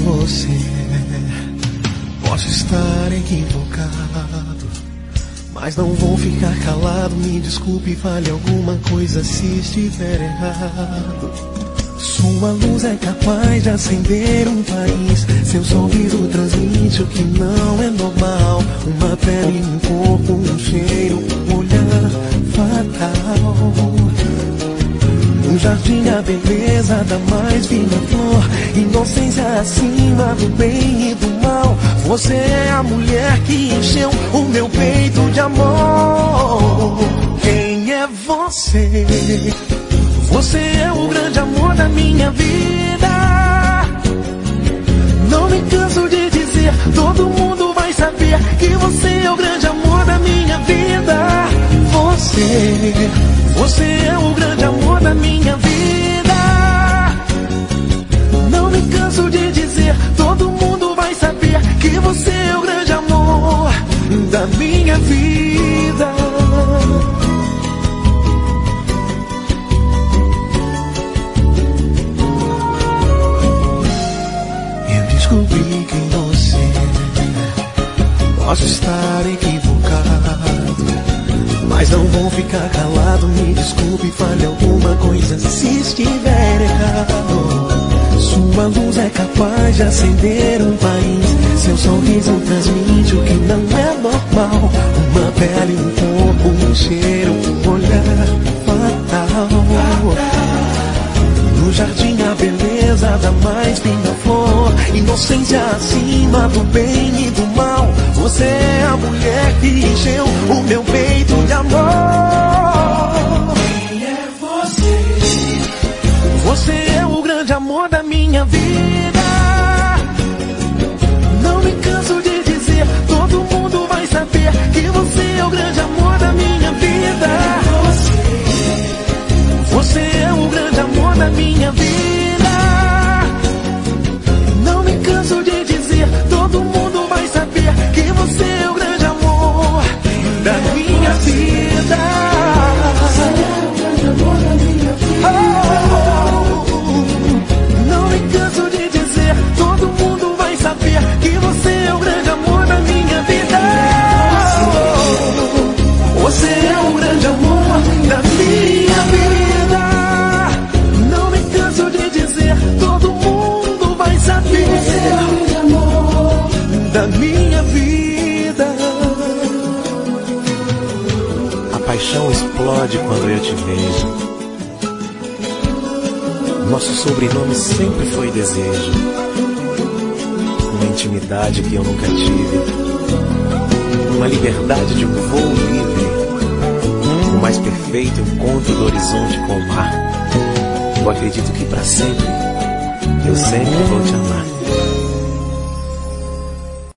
você. Posso estar equivocado, mas não vou ficar calado. Me desculpe, fale alguma coisa se estiver errado. Sua luz é capaz de acender um país. Seu sorriso transmite o que não é normal. Uma pele, um corpo, um cheiro, um olhar fatal. No jardim a beleza da mais fina flor, inocência acima do bem e do mal. Você é a mulher que encheu o meu peito de amor. Quem é você? Você é o grande amor da minha vida. Não me canso de dizer, todo mundo vai saber que você é o grande amor da minha vida. Você é o grande amor da minha vida. Não me canso de dizer, todo mundo vai saber que você é o grande amor da minha vida. Eu descobri quem você é. Posso estar equivocado, mas não vou ficar calado. Me desculpe, fale alguma coisa se estiver errado. Sua luz é capaz de acender um país. Seu sorriso transmite o que não é normal. Uma pele, um corpo, um cheiro, um olhar fatal. No jardim a beleza da mais fina flor, inocência acima do bem e do mal. Você é a mulher que encheu o meu peito de amor. Quem é você? Você é o grande amor da minha vida. Não me canso de dizer, todo mundo vai saber que você é o grande amor da minha vida. Você é o grande amor da minha vida. Não me canso de dizer, todo mundo vai saber que você é o grande amor da minha vida. Não me canso de dizer, todo mundo vai saber que você é o grande amor da minha vida. Você é o grande amor da minha vida. Não me canso de dizer, todo mundo vai saber da minha vida. A paixão explode quando eu te vejo. Nosso sobrenome sempre foi desejo. Uma intimidade que eu nunca tive. Uma liberdade de um voo livre. O mais perfeito encontro do horizonte com o mar. Eu acredito que para sempre eu sempre vou te amar.